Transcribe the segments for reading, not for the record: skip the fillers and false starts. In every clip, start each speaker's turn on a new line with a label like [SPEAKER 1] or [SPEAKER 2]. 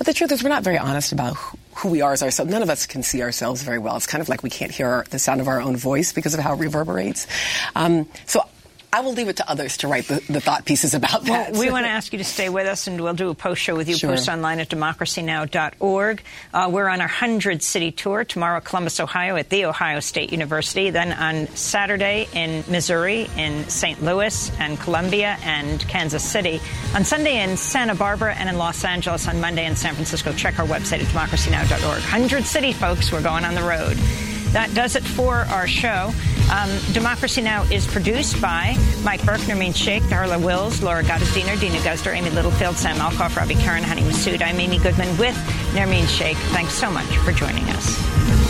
[SPEAKER 1] the truth is we're not very honest about who we are as ourselves. None of us can see ourselves very well. It's kind of like we can't hear the sound of our own voice because of how it reverberates. So I will leave it to others to write the thought pieces about that.
[SPEAKER 2] Well, we want to ask you to stay with us, and we'll do a post show with you.
[SPEAKER 1] Sure.
[SPEAKER 2] Post online at democracynow.org. We're on our 100-city tour tomorrow, Columbus, Ohio, at The Ohio State University. Then on Saturday in Missouri, in St. Louis and Columbia and Kansas City. On Sunday in Santa Barbara and in Los Angeles. On Monday in San Francisco. Check our website at democracynow.org. 100-city, folks. We're going on the road. That does it for our show. Democracy Now! Is produced by Mike Burke, Nermeen Sheikh, Darla Wills, Laura Gottesdiener, Dina Guzder, Amy Littlefield, Sam Alcoff, Robbie Karen, Honey Massoud. I'm Amy Goodman with Nermeen Sheikh. Thanks so much for joining us.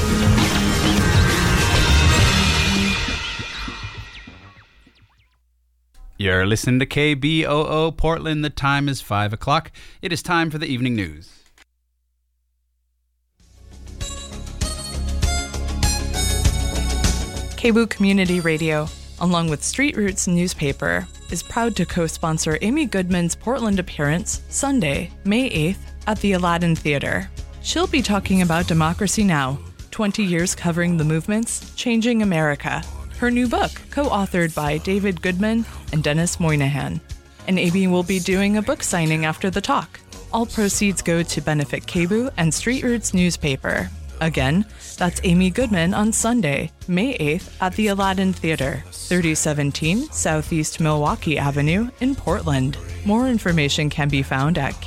[SPEAKER 3] You're listening to KBOO Portland. The time is 5 o'clock. It is time for the evening news.
[SPEAKER 4] KBOO Community Radio, along with Street Roots newspaper, is proud to co-sponsor Amy Goodman's Portland appearance Sunday, May 8th at the Aladdin Theater. She'll be talking about Democracy Now!, 20 years covering the movements changing America. Her new book, co-authored by David Goodman and Dennis Moynihan. And Amy will be doing a book signing after the talk. All proceeds go to benefit KBOO and Street Roots newspaper. Again, that's Amy Goodman on Sunday, May 8th at the Aladdin Theater, 3017 Southeast Milwaukee Avenue in Portland. More information can be found at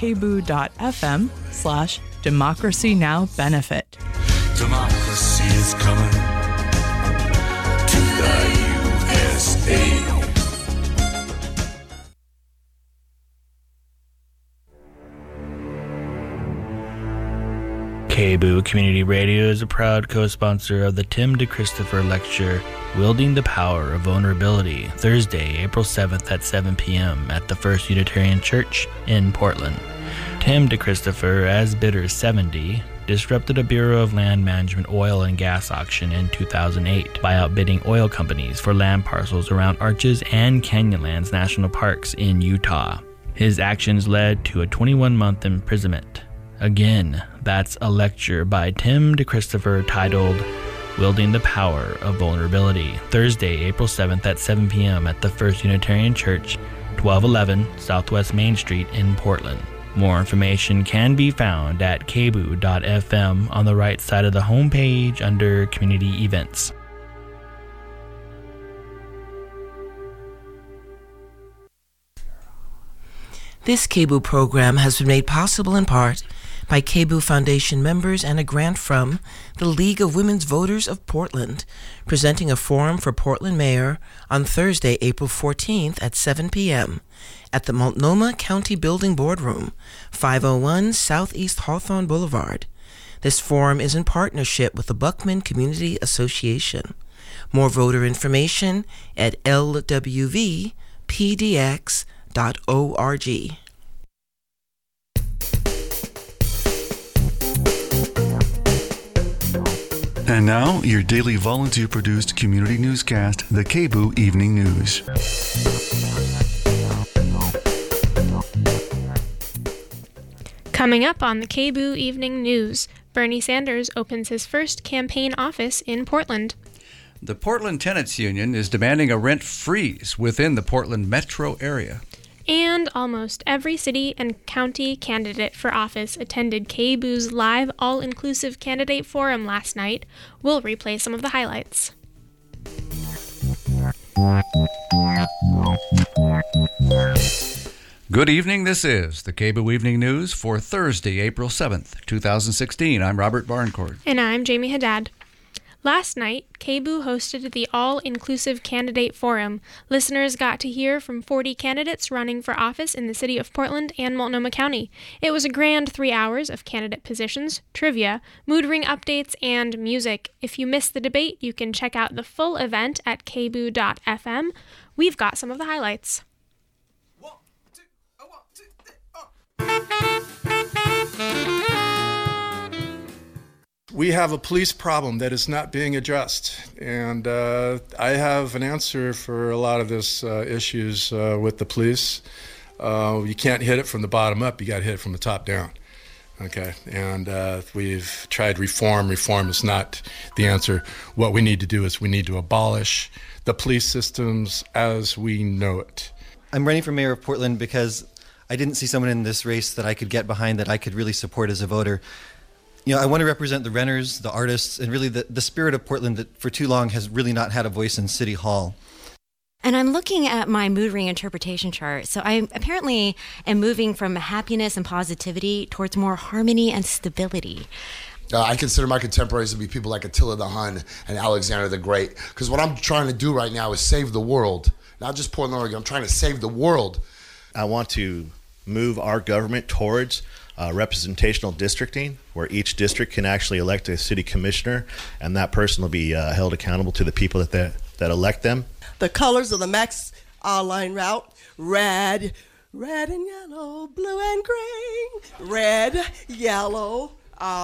[SPEAKER 4] kboo.fm/democracynowbenefit.
[SPEAKER 5] Democracy is coming to the USA.
[SPEAKER 6] KBOO Community Radio is a proud co-sponsor of the Tim DeChristopher Lecture, Wielding the Power of Vulnerability, Thursday, April 7th at 7 p.m. at the First Unitarian Church in Portland. Tim DeChristopher, as bitter 70, disrupted a Bureau of Land Management oil and gas auction in 2008 by outbidding oil companies for land parcels around Arches and Canyonlands National Parks in Utah. His actions led to a 21-month imprisonment. Again, that's a lecture by Tim DeChristopher titled Wielding the Power of Vulnerability, Thursday, April 7th at 7 p.m. at the First Unitarian Church, 1211 Southwest Main Street in Portland. More information can be found at kboo.fm on the right side of the homepage under Community Events.
[SPEAKER 7] This KBOO program has been made possible in part by KBOO Foundation members and a grant from the League of Women's Voters of Portland, presenting a forum for Portland Mayor on Thursday, April 14th at 7 p.m. at the Multnomah County Building Boardroom, 501 Southeast Hawthorne Boulevard. This forum is in partnership with the Buckman Community Association. More voter information at lwvpdx.org.
[SPEAKER 5] And now, your daily volunteer-produced community newscast, the KBOO Evening News.
[SPEAKER 8] Coming up on the KBOO Evening News, Bernie Sanders opens his first campaign office in Portland.
[SPEAKER 9] The Portland Tenants Union is demanding a rent freeze within the Portland metro area.
[SPEAKER 8] And almost every city and county candidate for office attended KBOO's live all-inclusive candidate forum last night. We'll replay some of the highlights.
[SPEAKER 9] Good evening, this is the KBOO Evening News for Thursday, April 7th, 2016. I'm Robert Barncourt.
[SPEAKER 8] And I'm Jamie Haddad. Last night, KBOO hosted the All-Inclusive Candidate Forum. Listeners got to hear from 40 candidates running for office in the city of Portland and Multnomah County. It was a grand 3 hours of candidate positions, trivia, mood ring updates, and music. If you missed the debate, you can check out the full event at kboo.fm. We've got some of the highlights.
[SPEAKER 10] We have a police problem that is not being addressed, and I have an answer for a lot of this issues with the police. You can't hit it from the bottom up, you got to hit it from the top down. Okay, and we've tried reform. Reform is not the answer. What we need to do is we need to abolish the police systems as we know it.
[SPEAKER 11] I'm running for mayor of Portland because I didn't see someone in this race that I could get behind, that I could really support as a voter. You know, I want to represent the renters, the artists, and really the spirit of Portland that for too long has really not had a voice in City Hall.
[SPEAKER 12] And I'm looking at my mood ring interpretation chart. So I apparently am moving from happiness and positivity towards more harmony and stability.
[SPEAKER 13] I consider my contemporaries to be people like Attila the Hun and Alexander the Great. Because what I'm trying to do right now is save the world. Not just Portland, Oregon. I'm trying to save the world.
[SPEAKER 14] I want to move our government towards representational districting, where each district can actually elect a city commissioner, and that person will be held accountable to the people that elect them.
[SPEAKER 15] The colors of the Max line route: red, red and yellow, blue and green, red, yellow,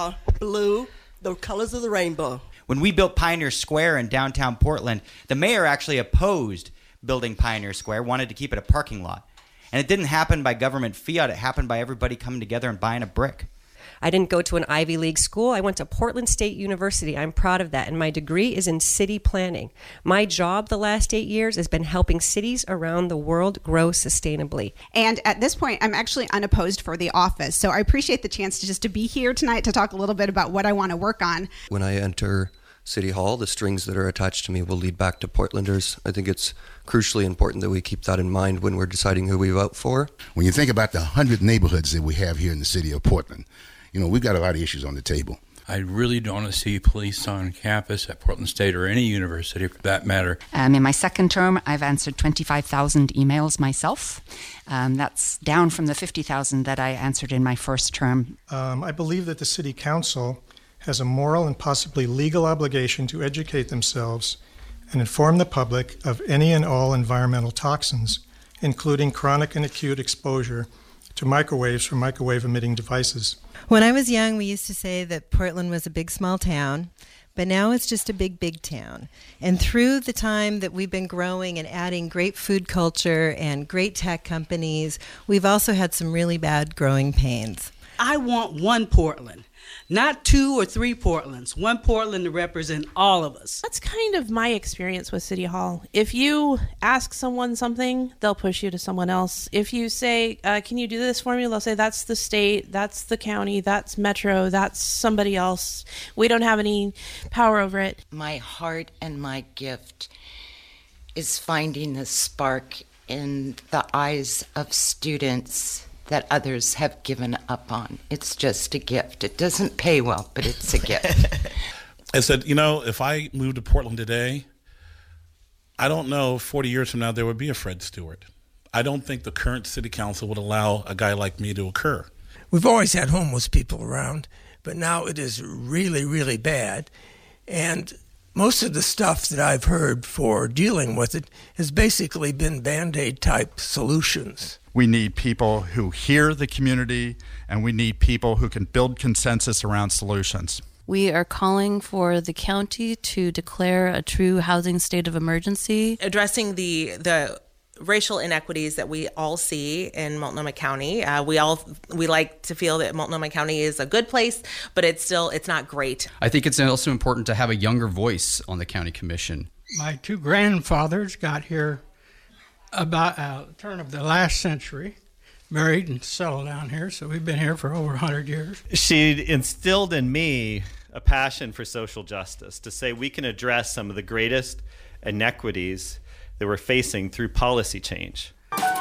[SPEAKER 15] blue, the colors of the rainbow.
[SPEAKER 16] When we built Pioneer Square in downtown Portland, the mayor actually opposed building Pioneer Square, wanted to keep it a parking lot. And it didn't happen by government fiat. It happened by everybody coming together and buying a brick.
[SPEAKER 17] I didn't go to an Ivy League school. I went to Portland State University. I'm proud of that. And my degree is in city planning. My job the last 8 years has been helping cities around the world grow sustainably.
[SPEAKER 18] And at this point, I'm actually unopposed for the office. So I appreciate the chance to be here tonight to talk a little bit about what I want to work on.
[SPEAKER 19] When I enter City Hall, the strings that are attached to me will lead back to Portlanders. I think it's crucially important that we keep that in mind when we're deciding who we vote for.
[SPEAKER 20] When you think about the 100 neighborhoods that we have here in the city of Portland, you know, we've got a lot of issues on the table.
[SPEAKER 21] I really don't want to see police on campus at Portland State or any university for that matter.
[SPEAKER 22] In my second term, I've answered 25,000 emails myself. That's down from the 50,000 that I answered in my first term.
[SPEAKER 23] I believe that the City Council has a moral and possibly legal obligation to educate themselves and inform the public of any and all environmental toxins, including chronic and acute exposure to microwaves from microwave-emitting devices.
[SPEAKER 24] When I was young, we used to say that Portland was a big, small town, but now it's just a big, big town. And through the time that we've been growing and adding great food culture and great tech companies, we've also had some really bad growing pains.
[SPEAKER 25] I want one Portland. Not 2 or 3 Portlands, one Portland to represent all of us.
[SPEAKER 4] That's kind of my experience with City Hall. If you ask someone something, they'll push you to someone else. If you say, can you do this for me? They'll say, that's the state, that's the county, that's Metro, that's somebody else. We don't have any power over it.
[SPEAKER 7] My heart and my gift is finding a spark in the eyes of students that others have given up on. It's just a gift. It doesn't pay well, but it's a gift.
[SPEAKER 26] I said, you know, if I moved to Portland today, I don't know if 40 years from now there would be a Fred Stewart. I don't think the current city council would allow a guy like me to occur.
[SPEAKER 27] We've always had homeless people around, but now it is really, really bad. And most of the stuff that I've heard for dealing with it has basically been Band-Aid type solutions.
[SPEAKER 28] We need people who hear the community, and we need people who can build consensus around solutions.
[SPEAKER 29] We are calling for the county to declare a true housing state of emergency.
[SPEAKER 30] Addressing the racial inequities that we all see in Multnomah County. We like to feel that Multnomah County is a good place, but it's not great.
[SPEAKER 31] I think it's also important to have a younger voice on the county commission.
[SPEAKER 32] My 2 grandfathers got here about the turn of the last century, married and settled down here, so we've been here for over 100 years.
[SPEAKER 33] She instilled in me a passion for social justice, to say we can address some of the greatest inequities that we're facing through policy change.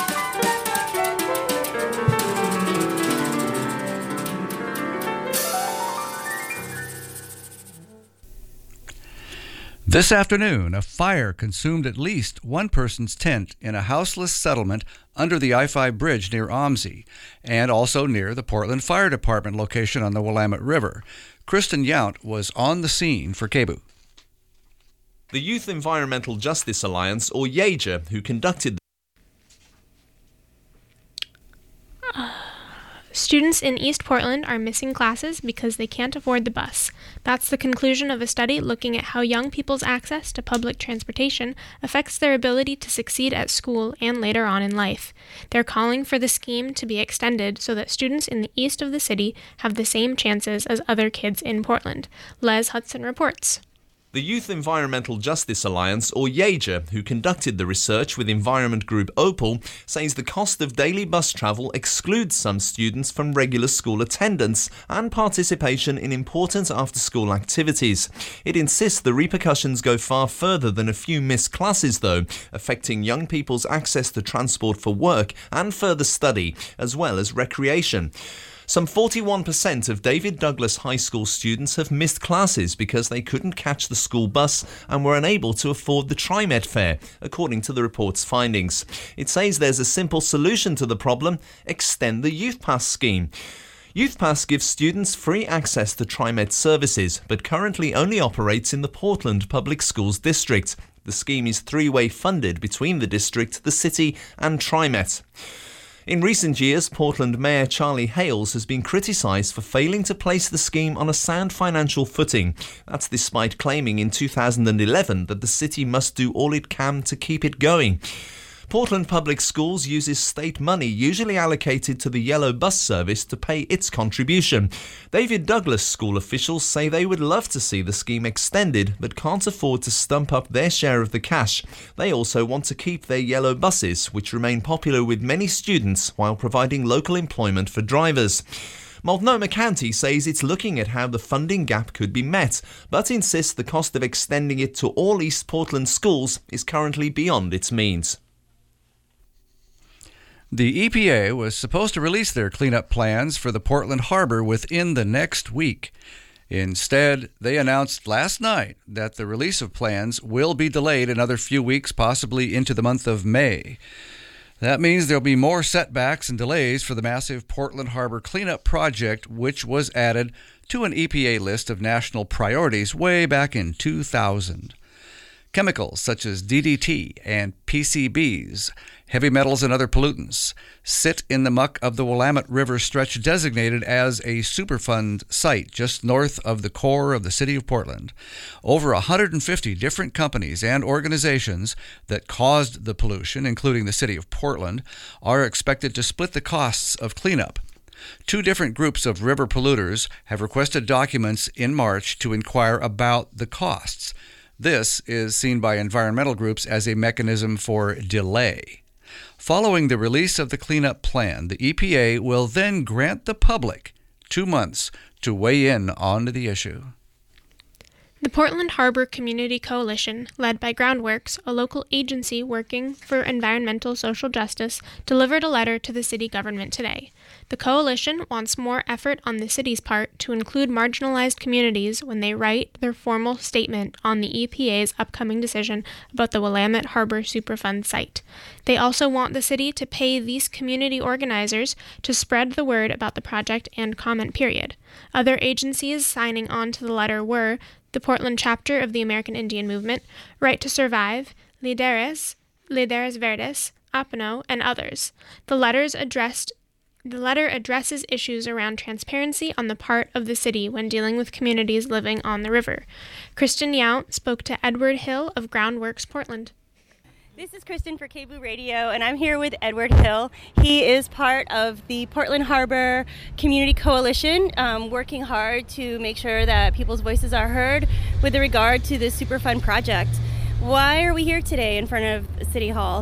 [SPEAKER 9] This afternoon, a fire consumed at least one person's tent in a houseless settlement under the I-5 bridge near OMSI, and also near the Portland Fire Department location on the Willamette River. Kristen Yount was on the scene for KBOO.
[SPEAKER 34] The Youth Environmental Justice Alliance, or YEJA, who conducted
[SPEAKER 1] Students in East Portland are missing classes because they can't afford the bus. That's the conclusion of a study looking at how young people's access to public transportation affects their ability to succeed at school and later on in life. They're calling for the scheme to be extended so that students in the east of the city have the same chances as other kids in Portland. Les Hudson reports.
[SPEAKER 34] The Youth Environmental Justice Alliance, or YEJA, who conducted the research with environment group Opal, says the cost of daily bus travel excludes some students from regular school attendance and participation in important after-school activities. It insists the repercussions go far further than a few missed classes, though, affecting young people's access to transport for work and further study, as well as recreation. Some 41% of David Douglas High School students have missed classes because they couldn't catch the school bus and were unable to afford the TriMet fare, according to the report's findings. It says there's a simple solution to the problem: extend the Youth Pass scheme. Youth Pass gives students free access to TriMet services, but currently only operates in the Portland Public Schools district. The scheme is three-way funded between the district, the city and TriMet. In recent years, Portland Mayor Charlie Hales has been criticised for failing to place the scheme on a sound financial footing. That's despite claiming in 2011 that the city must do all it can to keep it going. Portland Public Schools uses state money usually allocated to the yellow bus service to pay its contribution. David Douglas school officials say they would love to see the scheme extended but can't afford to stump up their share of the cash. They also want to keep their yellow buses, which remain popular with many students, while providing local employment for drivers. Multnomah County says it's looking at how the funding gap could be met, but insists the cost of extending it to all East Portland schools is currently beyond its means.
[SPEAKER 9] The EPA was supposed to release their cleanup plans for the Portland Harbor within the next week. Instead, they announced last night that the release of plans will be delayed another few weeks, possibly into the month of May. That means there'll be more setbacks and delays for the massive Portland Harbor cleanup project, which was added to an EPA list of national priorities way back in 2000. Chemicals such as DDT and PCBs, heavy metals and other pollutants, sit in the muck of the Willamette River stretch designated as a Superfund site just north of the core of the city of Portland. Over 150 different companies and organizations that caused the pollution, including the city of Portland, are expected to split the costs of cleanup. Two different groups of river polluters have requested documents in March to inquire about the costs. This is seen by environmental groups as a mechanism for delay. Following the release of the cleanup plan, the EPA will then grant the public 2 months to weigh in on the issue.
[SPEAKER 1] The Portland Harbor Community Coalition, led by Groundworks, a local agency working for environmental social justice, delivered a letter to the city government today. The coalition wants more effort on the city's part to include marginalized communities when they write their formal statement on the EPA's upcoming decision about the Willamette Harbor Superfund site. They also want the city to pay these community organizers to spread the word about the project and comment period. Other agencies signing on to the letter were the Portland chapter of the American Indian Movement, Right to Survive, Líderes Verdes, APNO, and others. The letter addresses issues around transparency on the part of the city when dealing with communities living on the river. Kristen Yount spoke to Edward Hill of Groundworks Portland.
[SPEAKER 2] This is Kristen for KBOO Radio, and I'm here with Edward Hill. He is part of the Portland Harbor Community Coalition, working hard to make sure that people's voices are heard with regard to this Superfund project. Why are we here today in front of City Hall?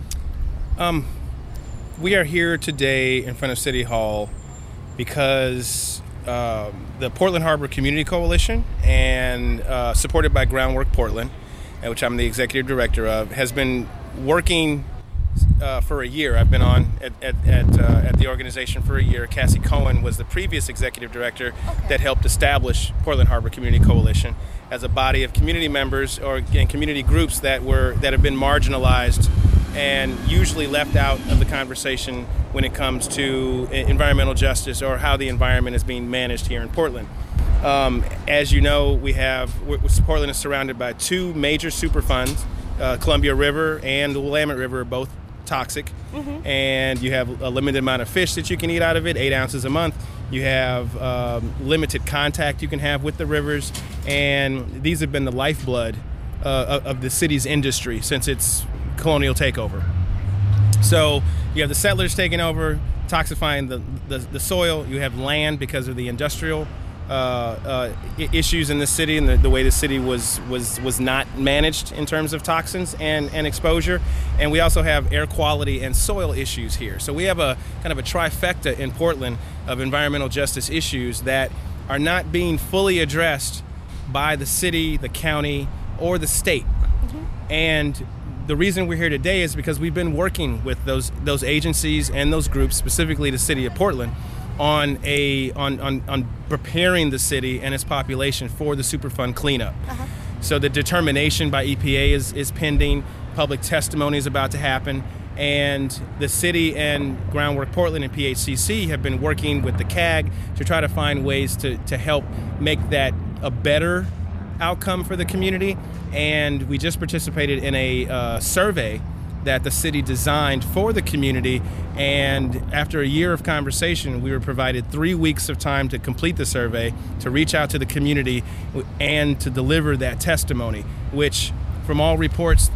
[SPEAKER 3] We are here today in front of City Hall because the Portland Harbor Community Coalition, and supported by Groundwork Portland, which I'm the executive director of, has been working for a year. I've been on at the organization for a year. Cassie Cohen was the previous executive director that helped establish Portland Harbor Community Coalition as a body of community members and community groups that have been marginalized and usually left out of the conversation when it comes to environmental justice or how the environment is being managed here in Portland. As you know, Portland is surrounded by two major Superfunds. Columbia River and the Willamette River are both toxic, and you have a limited amount of fish that you can eat out of it, 8 ounces a month. You have limited contact you can have with the rivers, and these have been the lifeblood of the city's industry since its colonial takeover. So you have the settlers taking over, toxifying the soil. You have land because of the industrial issues in the city and the way the city was not managed in terms of toxins and exposure. And we also have air quality and soil issues here. So we have a kind of a trifecta in Portland of environmental justice issues that are not being fully addressed by the city, the county, or the state. And the reason we're here today is because we've been working with those agencies and those groups, specifically the city of Portland, on preparing the city and its population for the Superfund cleanup. So the determination by EPA is pending, public testimony is about to happen, and the city and Groundwork Portland and PHCC have been working with the CAG to try to find ways to help make that a better outcome for the community. And we just participated in a survey that the city designed for the community, and after a year of conversation, we were provided 3 weeks of time to complete the survey, to reach out to the community, and to deliver that testimony, which from all reports,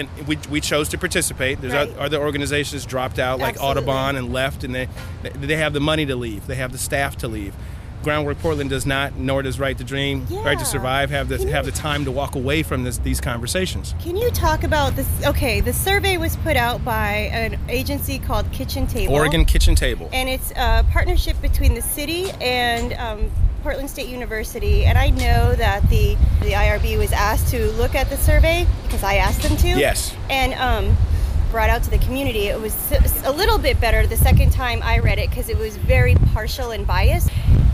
[SPEAKER 3] we chose to participate. There's other organizations dropped out, like Audubon, and left, and they have the money to leave, they have the staff to leave. Groundwork Portland does not, nor does Right to Dream, Right to Survive have the time to walk away from these conversations.
[SPEAKER 2] Can you talk about this? Okay, the survey was put out by an agency called Kitchen Table.
[SPEAKER 3] Oregon Kitchen Table.
[SPEAKER 2] And it's a partnership between the city and Portland State University. And I know that the IRB was asked to look at the survey because I asked them to.
[SPEAKER 3] Yes.
[SPEAKER 2] And brought out to the community. It was a little bit better the second time I read it because it was very partial and biased.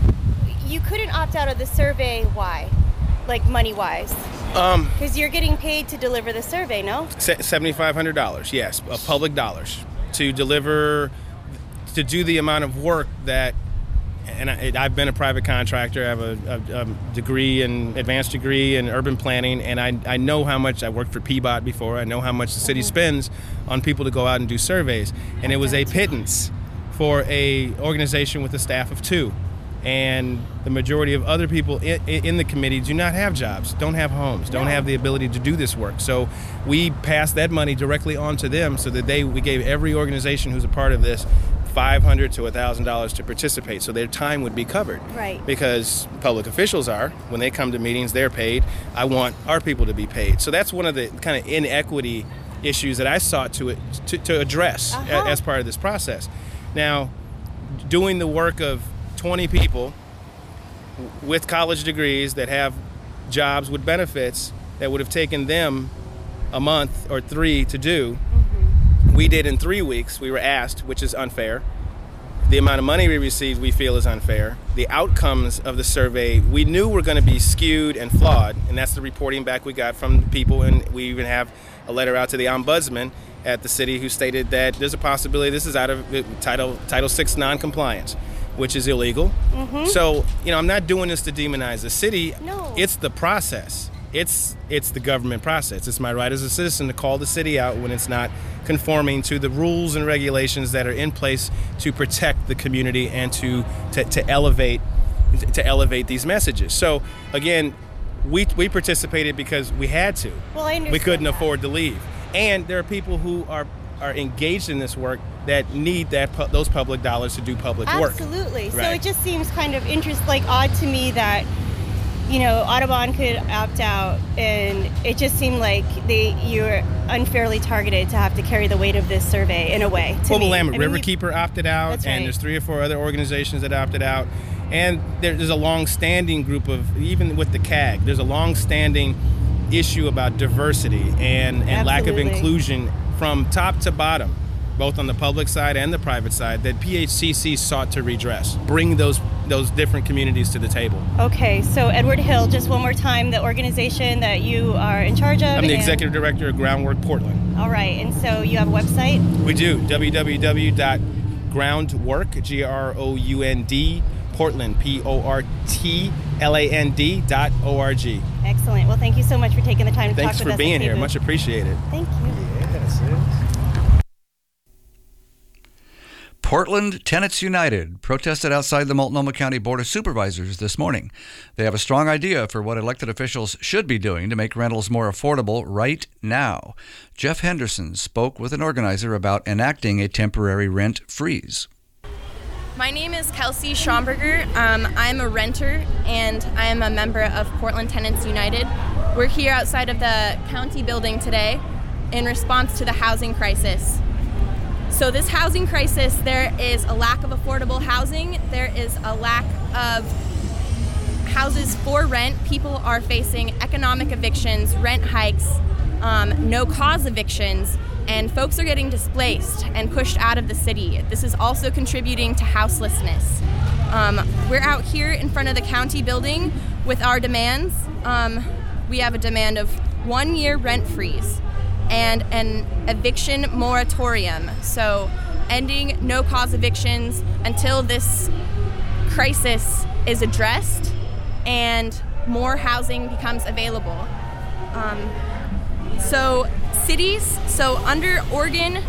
[SPEAKER 2] You couldn't opt out of the survey. Why? Like money-wise? Because you're getting paid to deliver the survey, no?
[SPEAKER 3] $7,500, yes, of public dollars to deliver, to do the amount of work that, and I've been a private contractor. I have a degree, advanced degree in urban planning, and I know how much, I worked for PBOT before, I know how much the city spends on people to go out and do surveys. And it was a pittance for a organization with a staff of 2. And the majority of other people in the committee do not have jobs, don't have homes, don't have the ability to do this work. So we passed that money directly on to them so that we gave every organization who's a part of this $500 to $1,000 to participate, so their time would be covered.
[SPEAKER 2] Right.
[SPEAKER 3] Because public officials are, when they come to meetings, they're paid. I want our people to be paid. So that's one of the kind of inequity issues that I sought to address as part of this process. Now, doing the work of 20 people with college degrees that have jobs with benefits that would have taken them a month or 3 to do, we did in 3 weeks. We were asked, which is unfair. The amount of money we received, we feel, is unfair. The outcomes of the survey, we knew were going to be skewed and flawed, and that's the reporting back we got from people. And we even have a letter out to the ombudsman at the city who stated that there's a possibility this is out of Title VI non-compliance, which is illegal. So, I'm not doing this to demonize the city.
[SPEAKER 2] No.
[SPEAKER 3] It's the process. It's the government process. It's my right as a citizen to call the city out when it's not conforming to the rules and regulations that are in place to protect the community and to elevate these messages. So again, we participated because we had to.
[SPEAKER 2] Well, I understand.
[SPEAKER 3] We couldn't afford to leave. And there are people who are engaged in this work that need those public dollars to do public work.
[SPEAKER 2] Absolutely.
[SPEAKER 3] Right.
[SPEAKER 2] So it just seems kind of odd to me that, Audubon could opt out, and it just seemed like you're unfairly targeted to have to carry the weight of this survey in a way.
[SPEAKER 3] The Willamette Riverkeeper opted out, and there's 3 or 4 other organizations that opted out. And there's a long-standing group of, even with the CAG, there's a long-standing issue about diversity and lack of inclusion from top to bottom, both on the public side and the private side, that PHCC sought to redress, bring those different communities to the table.
[SPEAKER 2] Okay, so Edward Hill, just one more time, the organization that you are in charge of?
[SPEAKER 3] I'm the executive director of Groundwork Portland.
[SPEAKER 2] All right, and so you have a website?
[SPEAKER 3] We do, www.groundwork, GROUND, Portland, PORTLAND.org.
[SPEAKER 2] Excellent. Well, thank you so much for taking the time to talk with us.
[SPEAKER 3] Thanks for being here. Much appreciated.
[SPEAKER 2] Thank you.
[SPEAKER 3] Yes,
[SPEAKER 9] Portland Tenants United protested outside the Multnomah County Board of Supervisors this morning. They have a strong idea for what elected officials should be doing to make rentals more affordable right now. Jeff Henderson spoke with an organizer about enacting a temporary rent freeze.
[SPEAKER 5] My name is Kelsey Schomburger. I'm a renter and I am a member of Portland Tenants United. We're here outside of the county building today in response to the housing crisis. So this housing crisis, there is a lack of affordable housing. There is a lack of houses for rent. People are facing economic evictions, rent hikes, no-cause evictions, and folks are getting displaced and pushed out of the city. This is also contributing to houselessness. We're out here in front of the county building with our demands. We have a demand of 1 year rent freeze and an eviction moratorium. So ending no-cause evictions until this crisis is addressed and more housing becomes available. So cities, under Oregon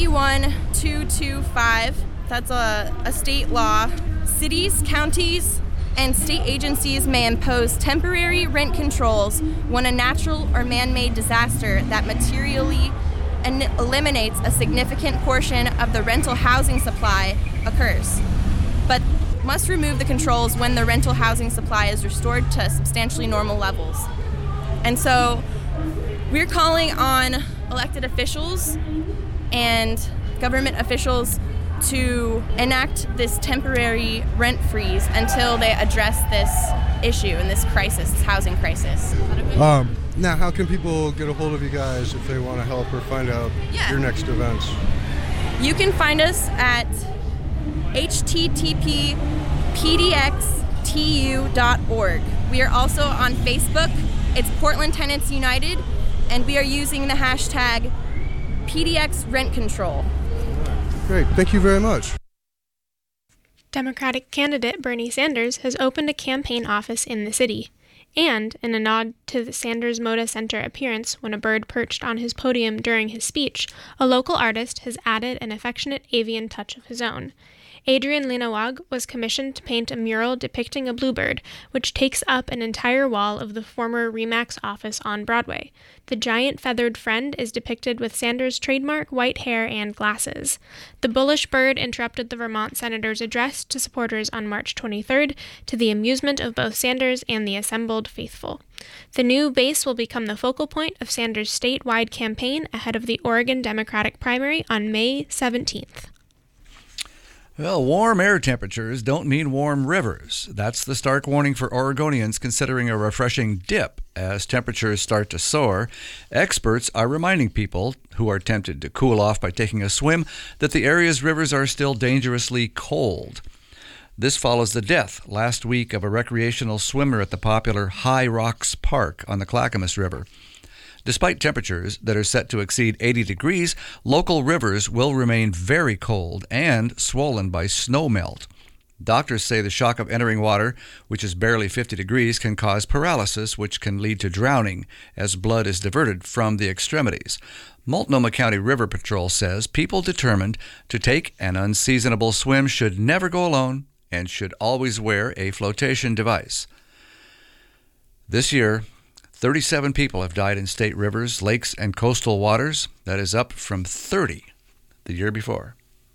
[SPEAKER 5] 91225, that's a state law, cities, counties, and state agencies may impose temporary rent controls when a natural or man-made disaster that materially eliminates a significant portion of the rental housing supply occurs, but must remove the controls when the rental housing supply is restored to substantially normal levels. And so we're calling on elected officials and government officials to enact this temporary rent freeze until they address this issue and this crisis, this housing crisis.
[SPEAKER 6] Now, how can people get a hold of you guys if they want to help or find out your next events?
[SPEAKER 5] You can find us at http://pdxtu.org. We are also on Facebook. It's Portland Tenants United, and we are using the hashtag PDXRentControl.
[SPEAKER 6] Great. Thank you very much.
[SPEAKER 1] Democratic candidate Bernie Sanders has opened a campaign office in the city. And, in a nod to the Sanders Moda Center appearance when a bird perched on his podium during his speech, a local artist has added an affectionate avian touch of his own. Adrian Linawag was commissioned to paint a mural depicting a bluebird, which takes up an entire wall of the former Remax office on Broadway. The giant feathered friend is depicted with Sanders' trademark white hair and glasses. The bullish bird interrupted the Vermont senator's address to supporters on March 23rd, to the amusement of both Sanders and the assembled faithful. The new base will become the focal point of Sanders' statewide campaign ahead of the Oregon Democratic primary on May 17th.
[SPEAKER 9] Well, warm air temperatures don't mean warm rivers. That's the stark warning for Oregonians considering a refreshing dip as temperatures start to soar. Experts are reminding people who are tempted to cool off by taking a swim that the area's rivers are still dangerously cold. This follows the death last week of a recreational swimmer at the popular High Rocks Park on the Clackamas River. Despite temperatures that are set to exceed 80 degrees, local rivers will remain very cold and swollen by snow melt. Doctors say the shock of entering water, which is barely 50 degrees, can cause paralysis, which can lead to drowning as blood is diverted from the extremities. Multnomah County River Patrol says people determined to take an unseasonable swim should never go alone and should always wear a flotation device. This year, 37 people have died in state rivers, lakes, and coastal waters. That is up from 30 the year before.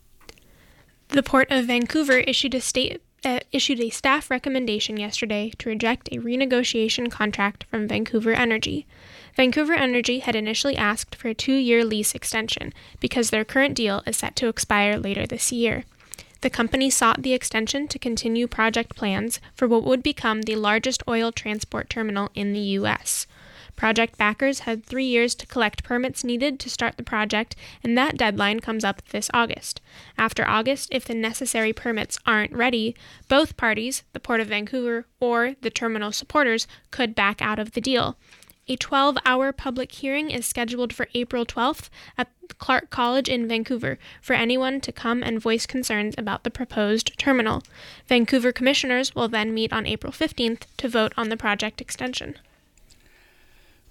[SPEAKER 1] The Port of Vancouver issued a staff recommendation yesterday to reject a renegotiation contract from Vancouver Energy. Vancouver Energy had initially asked for a 2-year lease extension because their current deal is set to expire later this year. The company sought the extension to continue project plans for what would become the largest oil transport terminal in the U.S. Project backers had 3 years to collect permits needed to start the project, and that deadline comes up this August. After August, if the necessary permits aren't ready, both parties, the Port of Vancouver or the terminal supporters, could back out of the deal. A 12-hour public hearing is scheduled for April 12th at Clark College in Vancouver for anyone to come and voice concerns about the proposed terminal. Vancouver commissioners will then meet on April 15th to vote on the project extension.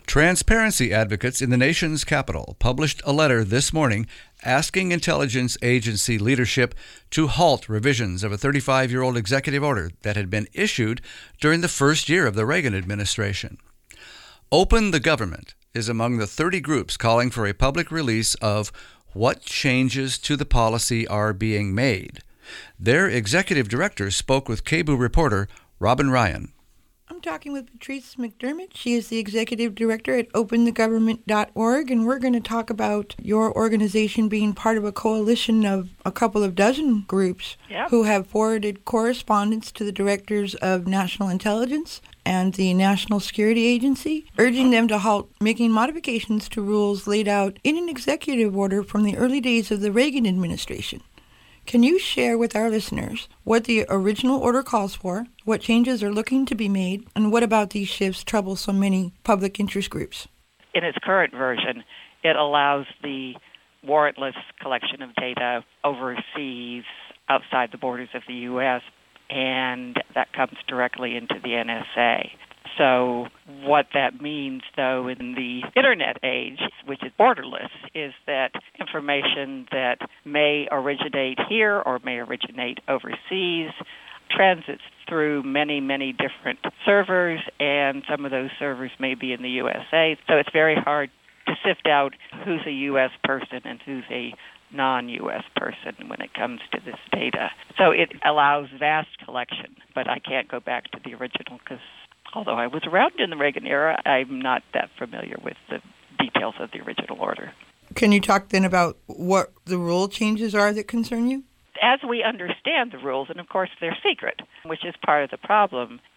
[SPEAKER 9] Transparency advocates in the nation's capital published a letter this morning asking intelligence agency leadership to halt revisions of a 35-year-old executive order that had been issued during the first year of the Reagan administration. Open the Government is among the 30 groups calling for a public release of what changes to the policy are being made. Their executive director spoke with KBOO reporter Robin Ryan.
[SPEAKER 8] I'm talking with Patrice McDermott. She is the executive director at openthegovernment.org, and we're going to talk about your organization being part of a coalition of a couple of dozen groups who have forwarded correspondence to the directors of national intelligence and the National Security Agency, urging them to halt making modifications to rules laid out in an executive order from the early days of the Reagan administration. Can you share with our listeners what the original order calls for, what changes are looking to be made, and what about these shifts trouble so many public interest groups?
[SPEAKER 10] In its current version, it allows the warrantless collection of data overseas outside the borders of the U.S., and that comes directly into the NSA. So what that means, though, in the Internet age, which is borderless, is that information that may originate here or may originate overseas transits through many, many different servers, and some of those servers may be in the USA. So it's very hard to sift out who's a U.S. person and who's a non-U.S. person when it comes to this data. So it allows vast collection, but I can't go back to the original because although I was around in the Reagan era, I'm not that familiar with the details of the original order.
[SPEAKER 8] Can you talk then about what the rule changes are that concern you?
[SPEAKER 10] As we understand the rules, and of course they're secret, which is part of the problem,